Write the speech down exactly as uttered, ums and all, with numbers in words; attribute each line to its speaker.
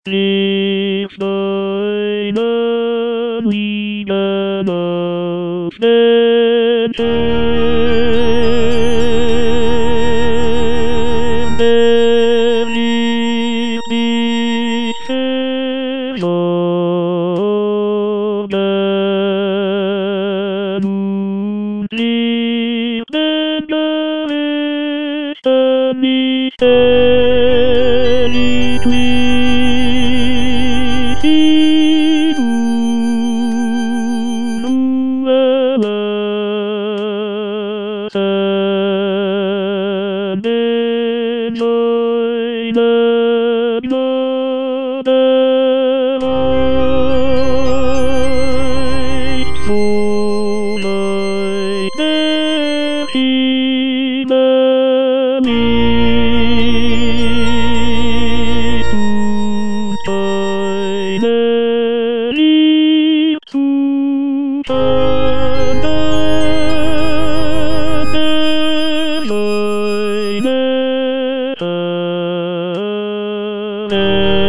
Speaker 1: Live deine Liebe auf den Herrn, der liebt dich versorgen und liebt den Gerechten nicht ewiglich. Den seine Gnade reicht, so leicht der Himmel ist und keine Lieb zu spenden, der seine